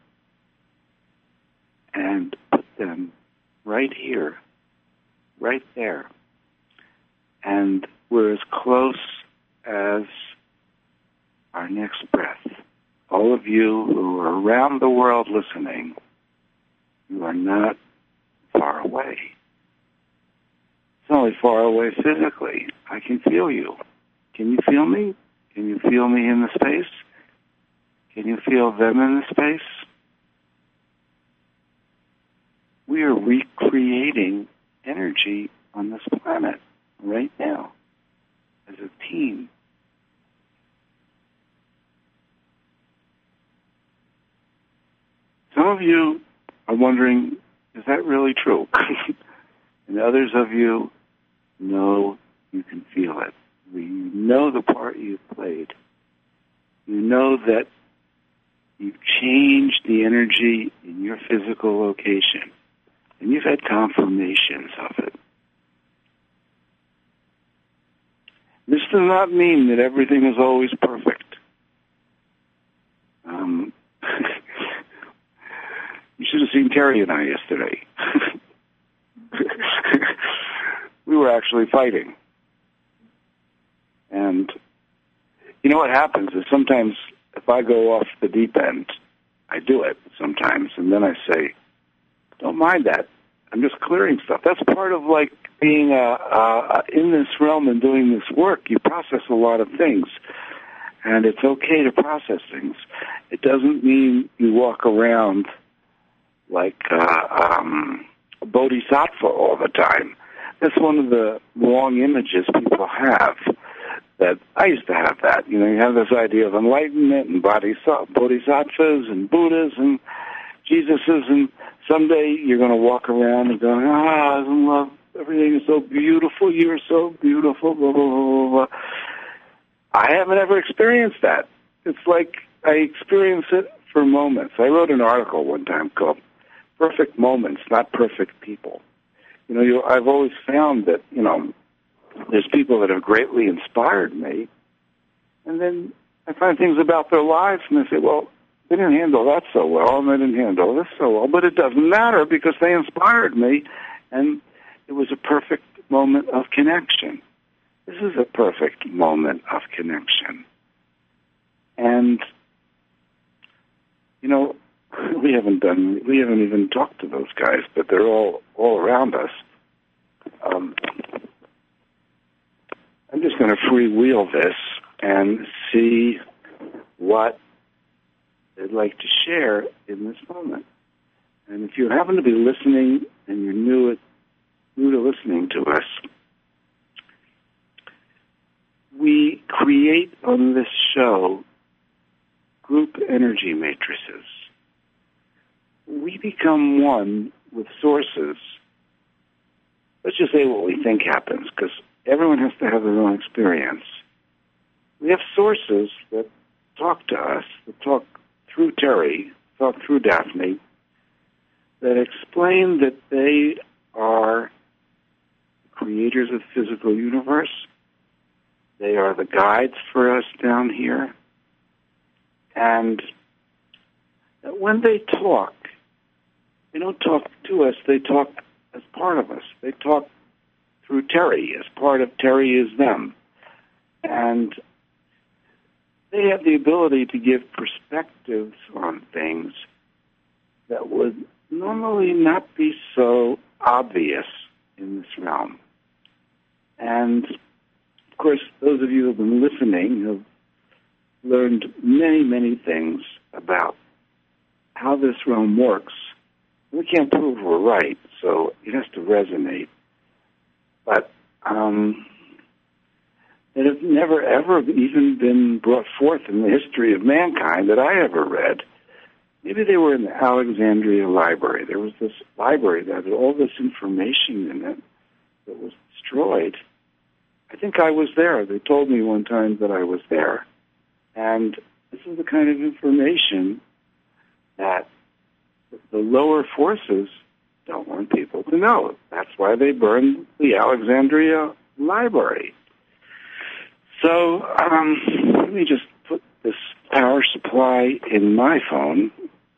and put them right here, right there. And we're as close as our next breath. All of you who are around the world listening, you are not far away. It's only far away physically. I can feel you. Can you feel me? Can you feel me in the space? Can you feel them in the space? We are recreating energy on this planet right now as a team. Some of you are wondering, is that really true? And others of you know you can feel it. You know the part you've played. You know that you've changed the energy in your physical location. And you've had confirmations of it. This does not mean that everything is always perfect. You should have seen Terry and I yesterday. We were actually fighting. And you know what happens is sometimes if I go off the deep end, I do it sometimes, and then I say, don't mind that. I'm just clearing stuff. That's part of like being in this realm and doing this work. You process a lot of things, and it's okay to process things. It doesn't mean you walk around like a bodhisattva all the time. That's one of the wrong images people have. That I used to have that. You know, you have this idea of enlightenment and bodhisattvas and Buddhas and Jesuses, and someday you're going to walk around and go, I love, everything is so beautiful, you're so beautiful, blah, blah, blah, blah. I haven't ever experienced that. It's like I experience it for moments. I wrote an article one time called Perfect Moments, Not Perfect People. You know, I've always found that, you know, there's people that have greatly inspired me, and then I find things about their lives, and I say, well, they didn't handle that so well, and they didn't handle this so well, but it doesn't matter because they inspired me, and it was a perfect moment of connection. This is a perfect moment of connection. And, you know, we haven't even talked to those guys, but they're all around us. I'm just going to freewheel this and see what they'd like to share in this moment. And if you happen to be listening and you're new to listening to us, we create on this show group energy matrices. We become one with sources. Let's just say what we think happens, because everyone has to have their own experience. We have sources that talk to us, that talk through Terry, talk through Daphne, that explain that they are creators of the physical universe. They are the guides for us down here. And when they talk, they don't talk to us, they talk as part of us. They talk through Terry, as part of Terry is them. And they have the ability to give perspectives on things that would normally not be so obvious in this realm. And, of course, those of you who have been listening have learned many, many things about how this realm works. We can't prove we're right, so it has to resonate. But it has never, ever even been brought forth in the history of mankind that I ever read. Maybe they were in the Alexandria Library. There was this library that had all this information in it that was destroyed. I think I was there. They told me one time that I was there. And this is the kind of information that the lower forces don't want people to know. That's why they burned the Alexandria Library. So let me just put this power supply in my phone.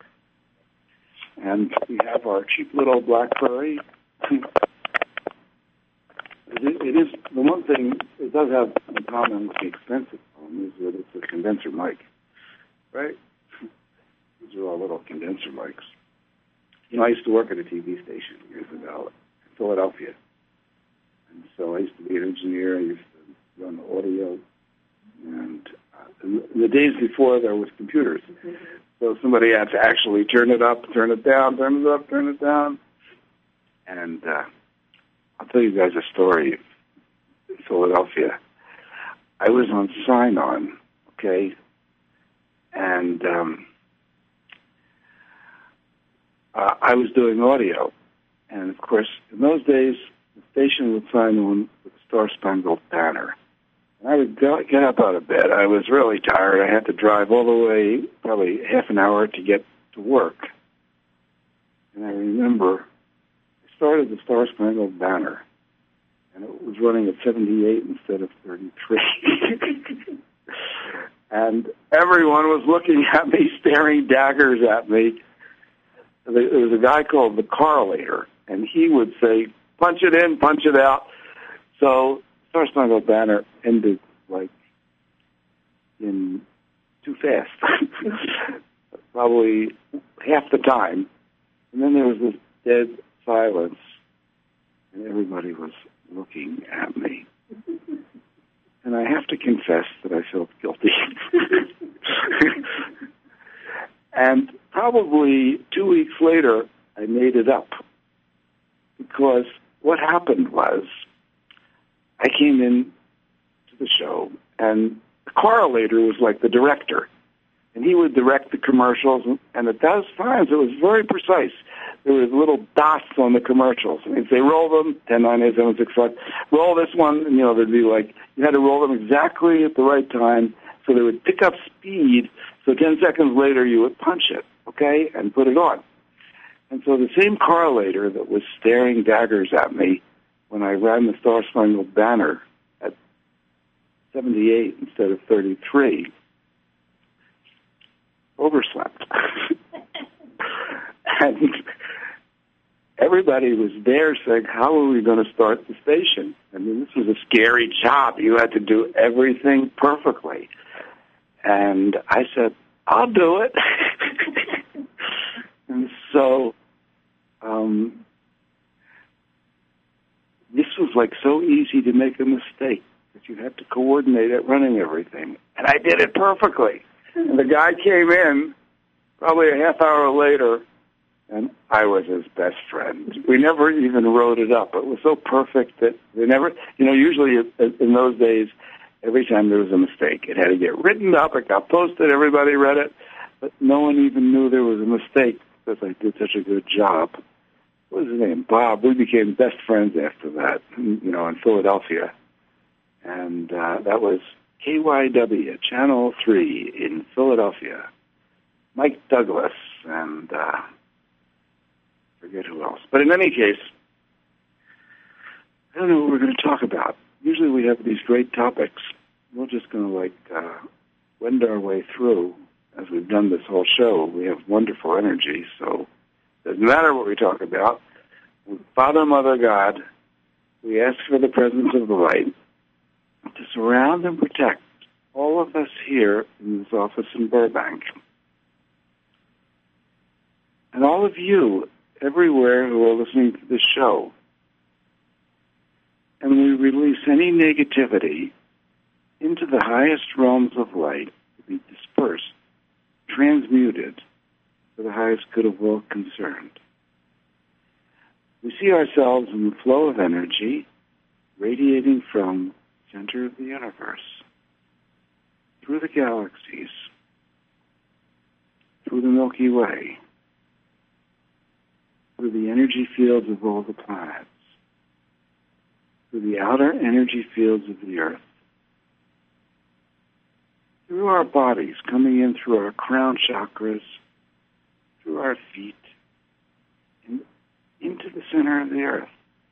And we have our cheap little BlackBerry. It is the one thing it does have in common with the expensive phone is that it's a condenser mic, right? These are all little condenser mics. You know, I used to work at a TV station years ago in Philadelphia. And so I used to be an engineer. I used to run the audio. And in the days before, there was computers. Mm-hmm. So somebody had to actually turn it up, turn it down, turn it up, turn it down. And I'll tell you guys a story in Philadelphia. I was on sign-on, okay? And I was doing audio. And, of course, in those days, the station would sign on with the Star-Spangled Banner. And I would get up out of bed. I was really tired. I had to drive all the way, probably half an hour to get to work. And I remember I started the Star-Spangled Banner, and it was running at 78 instead of 33. And everyone was looking at me, staring daggers at me. There was a guy called the Correlator, and he would say, punch it in, punch it out. So Star-Spangled Banner ended, like, in too fast. Probably half the time. And then there was this dead silence, and everybody was looking at me. And I have to confess that I felt guilty. And probably 2 weeks later, I made it up. Because what happened was, I came in to the show, and the Correlator was like the director. And he would direct the commercials, and at those times, it was very precise. There were little dots on the commercials. And if they roll them, 10, 9, 8, 7, 6, 5, roll this one, and, you know, there'd be like, you had to roll them exactly at the right time, so they would pick up speed, so 10 seconds later you would punch it, okay, and put it on. And so the same Correlator that was staring daggers at me when I ran the Star-Spangled Banner at 78 instead of 33, overslept. And everybody was there saying, how are we going to start the station? I mean, this was a scary job. You had to do everything perfectly. And I said, I'll do it. And so this was like so easy to make a mistake that you had to coordinate it running everything. And I did it perfectly. And the guy came in probably a half hour later, and I was his best friend. We never even wrote it up. It was so perfect that they never, you know, usually in those days, every time there was a mistake. It had to get written up. It got posted. Everybody read it. But no one even knew there was a mistake because I did such a good job. What was his name? Bob. We became best friends after that, you know, in Philadelphia. And that was KYW, Channel 3 in Philadelphia. Mike Douglas and forget who else. But in any case, I don't know what we're going to talk about. Usually we have these great topics. We're just going to, wend our way through. As we've done this whole show, we have wonderful energy, so it doesn't matter what we talk about. Father, Mother, God, we ask for the presence of the light to surround and protect all of us here in this office in Burbank. And all of you everywhere who are listening to this show. And we release any negativity into the highest realms of light to be dispersed, transmuted for the highest good of all concerned. We see ourselves in the flow of energy radiating from the center of the universe, through the galaxies, through the Milky Way, through the energy fields of all the planets, through the outer energy fields of the Earth, through our bodies, coming in through our crown chakras, through our feet, and into the center of the Earth.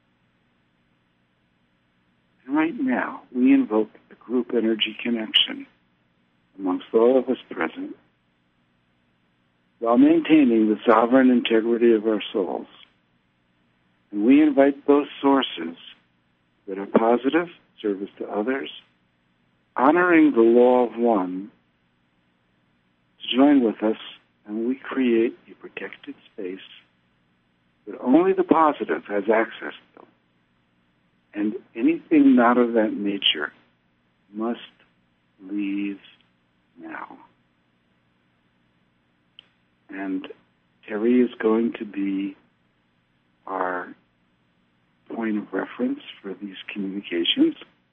And right now, we invoke the group energy connection amongst all of us present, while maintaining the sovereign integrity of our souls. And we invite those sources that are positive, service to others, honoring the law of one, to join with us, and we create a protected space that only the positive has access to. And anything not of that nature must leave now. And Terry is going to be our point of reference for these communications.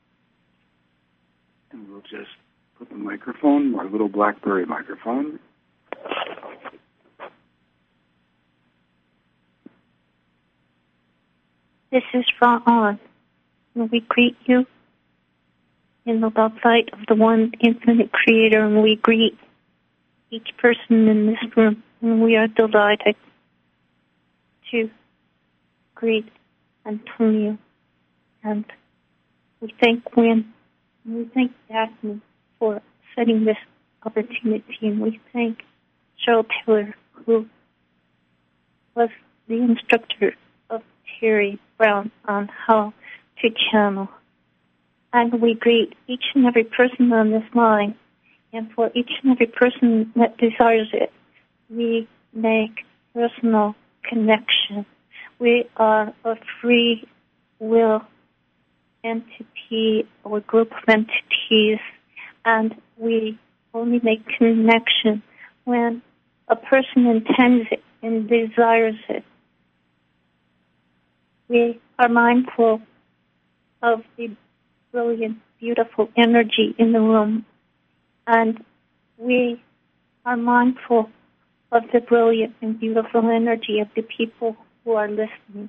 And we'll just put the microphone, our little BlackBerry microphone. This is Ra-On, and we greet you in the love light of the one infinite creator, and we greet each person in this room, and we are delighted to greet Antonio, and we thank Wynn, and we thank Daphne for setting this opportunity, and we thank Cheryl Taylor, who was the instructor of Terry Brown on how to channel. And we greet each and every person on this line, and for each and every person that desires it, we make personal connection. We are a free will entity or group of entities, and we only make connection when a person intends it and desires it. We are mindful of the brilliant, beautiful energy in the room, and we are mindful of the brilliant and beautiful energy of the people who are listening.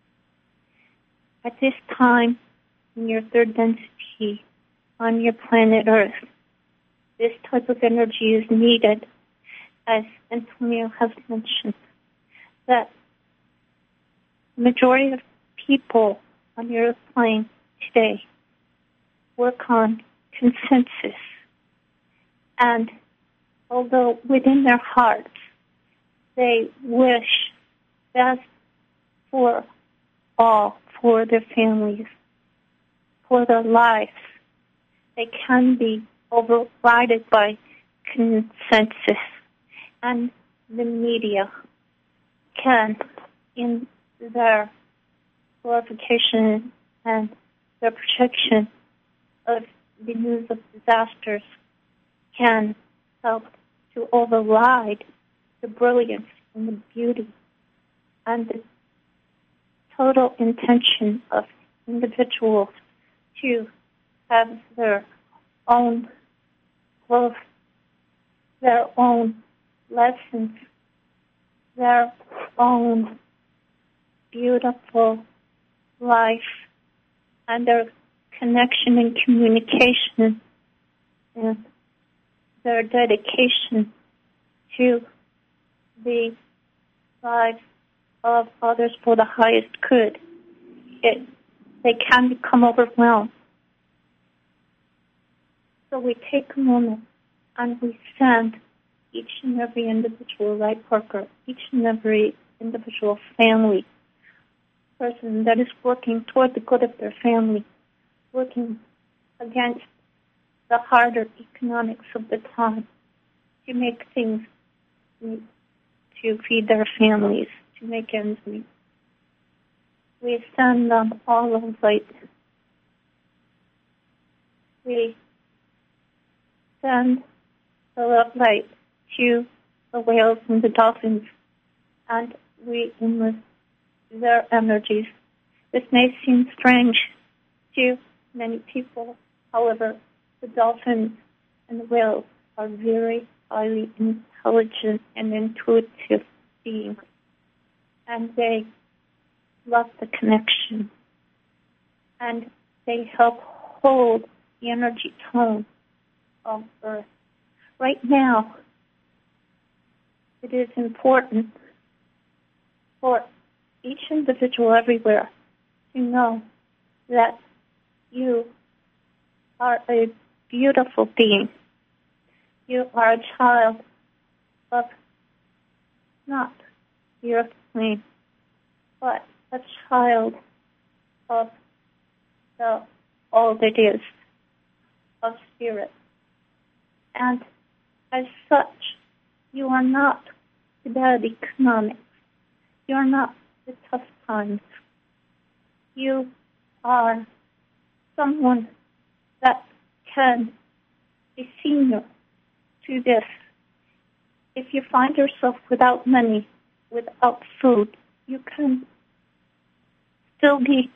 At this time, in your third density on your planet Earth, this type of energy is needed, as Antonio has mentioned, that the majority of people on the Earth plane today work on consensus. And although within their hearts they wish best for all, for their families, for their lives, they can be overridden by consensus. And the media can, in their glorification and their protection of the news of disasters, can help to override the brilliance and the beauty and the total intention of individuals to have their own growth, their own lessons, their own beautiful life, and their connection and communication, and their dedication to the lives of others for the highest good. They can become overwhelmed. So we take a moment and we send each and every individual light worker, each and every individual family person that is working toward the good of their family, working against the harder economics of the time to make things meet, to feed their families, to make ends meet. We send them all of light. We send the love light to the whales and the dolphins, and we enlist their energies. This may seem strange to many people. However, the dolphins and the whales are very highly intelligent and intuitive beings, and they love the connection, and they help hold the energy tone of Earth. Right now, it is important for each individual everywhere to know that you are a beautiful being. You are a child of not the earth plane, but a child of the all that is, of spirit. And as such, you are not the bad economics. You are not the tough times. You are someone that can be senior to this. If you find yourself without money, without food, you can still be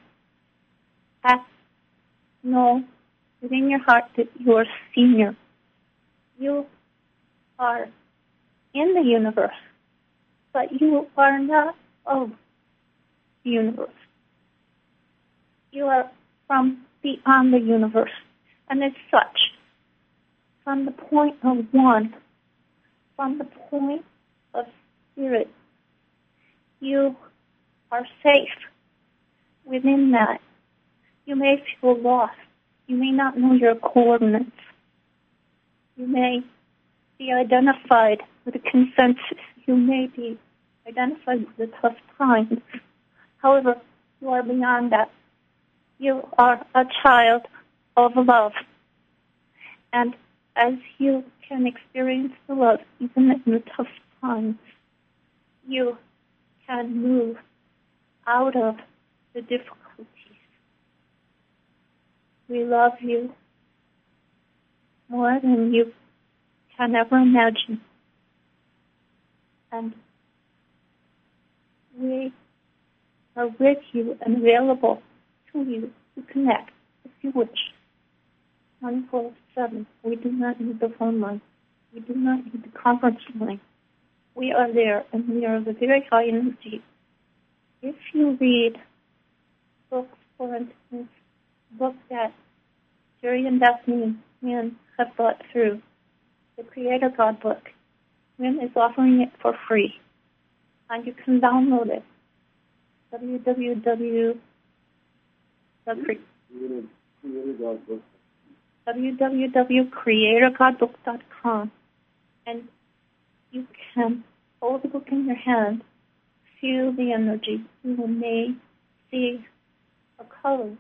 know within your heart that you are senior. You are in the universe, but you are not of the universe. You are from beyond the universe. And as such, from the point of one, from the point of spirit, you are safe within that. You may feel lost. You may not know your coordinates. You may be identified with a consensus. You may be identified with the tough times. However, you are beyond that. You are a child of love. And as you can experience the love, even in the tough times, you can move out of the difficulties. We love you more than you can ever imagine. And we are with you and available to you to connect if you wish. 24/7. We do not need the phone line. We do not need the conference line. We are there, and we are of a very high energy. If you read books, for instance, books that Jerry and Daphne Wynn have thought through, the Creator God book, Wynn is offering it for free, and you can download it. www.creatorgodbook.com, and you can hold the book in your hand, feel the energy. You may see a color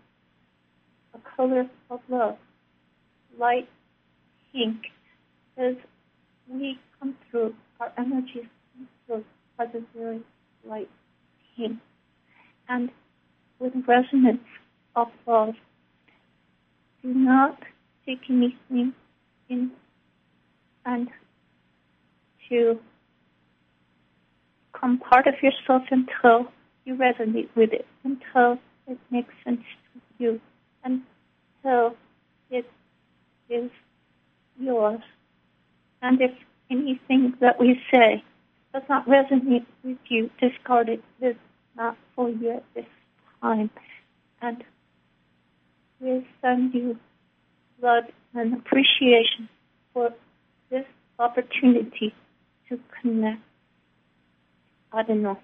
of love, light pink. As we come through, our energies come through as a very light pink, and with resonance of love. Do not take anything in and to become part of yourself until you resonate with it, until it makes sense to you, until it is yours. And if anything that we say does not resonate with you, discard it. It's not for you at this time. And we send you love and appreciation for this opportunity to connect. I don't know.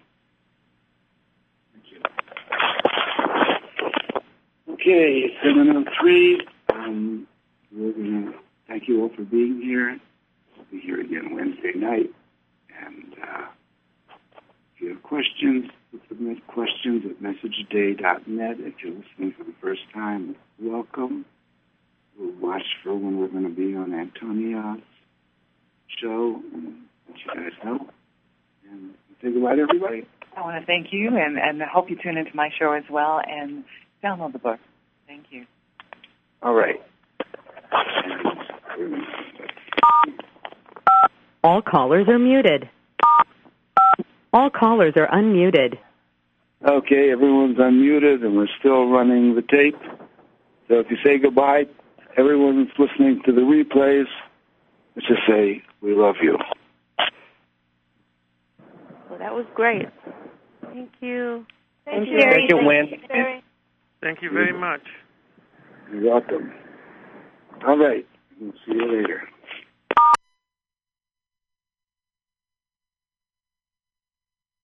Okay, 7:03. We're going to thank you all for being here. We'll be here again Wednesday night. And if you have questions, submit questions at messageday.net. If you're listening for the first time, welcome. We'll watch for when we're going to be on Antonia's show and let you guys know. And say goodbye to everybody. I want to thank you, and I hope you tune into my show as well and download the book. Thank you. All right. All callers are muted. All callers are unmuted. Okay, everyone's unmuted, and we're still running the tape. So if you say goodbye, everyone that's listening to the replays, let's just say we love you. Well, that was great. Thank you. Thank you, Wynn. Thank you very much. You're welcome. All right. We'll see you later.